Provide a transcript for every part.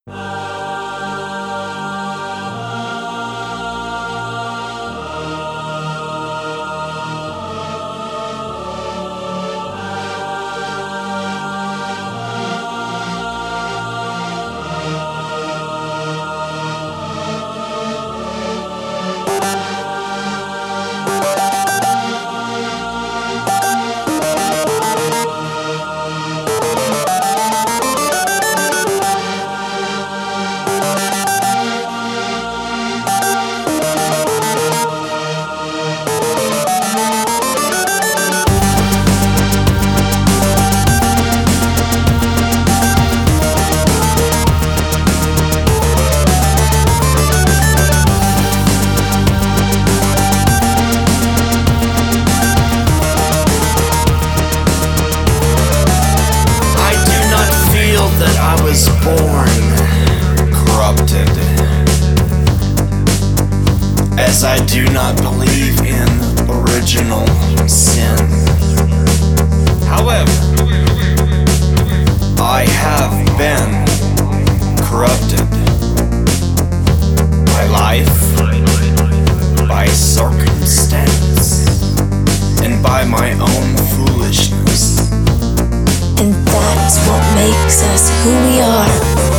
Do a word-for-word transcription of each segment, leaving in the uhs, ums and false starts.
As I do not believe in original sin. However, I have been corrupted by life, by circumstance, and by my own foolishness. And that's what makes us who we are.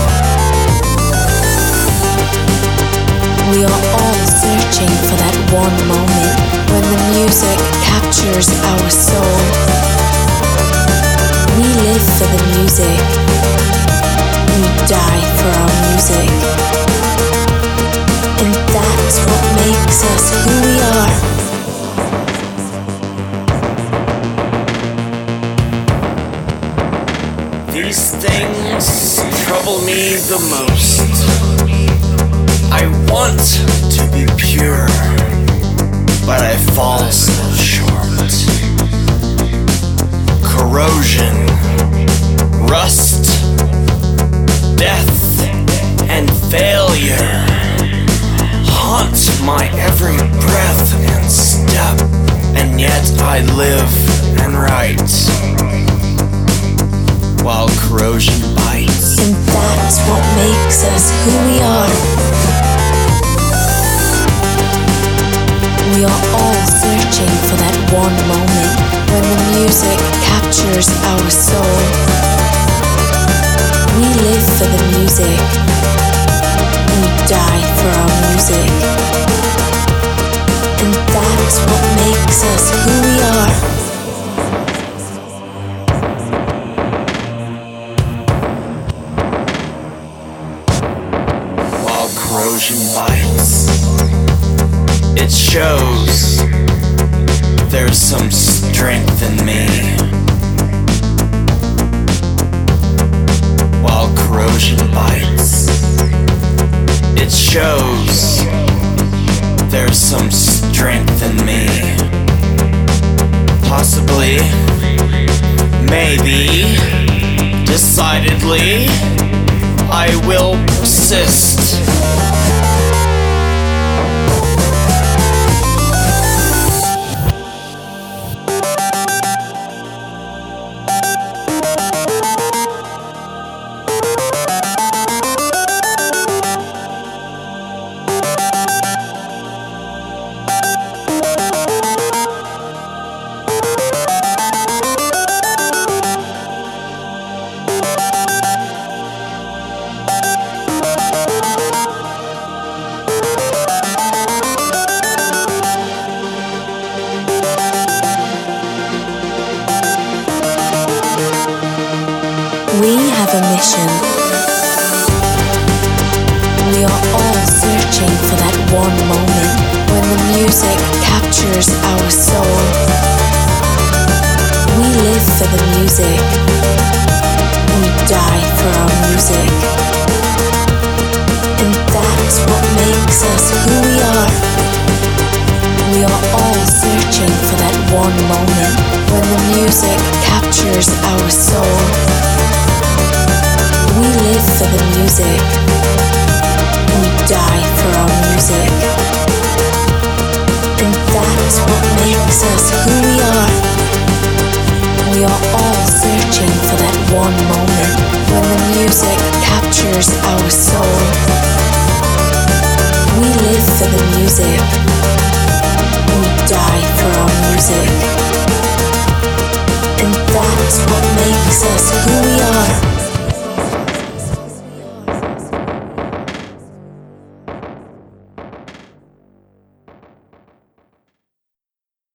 We are all searching for that one moment when the music captures our soul. We live for the music. We die for our music. And that's what makes us who we are. These things trouble me the most. I want to be pure, but I fall so short. Corrosion, rust, death, and failure haunt my every breath and step, and yet I live and write while corrosion bites. And that's what makes us who we are. We are all searching for that one moment when the music captures our soul. We live for the music. We die for our music. And that's what makes us who we are. Corrosion bites. It shows there's some strength in me. While corrosion bites, it shows there's some strength in me. Possibly, maybe, decidedly, I will persist. We have a mission. We are all searching for that one moment when the music captures our soul. We live for the music. We die for our music. And that's what makes us who we are. We are all searching for that one moment when the music captures our soul. We live for the music. We die for our music. And that's what makes us who we are. We are all searching for that one moment when the music captures captures our soul. We live for the music. We die for our music. And that's what makes us who we are.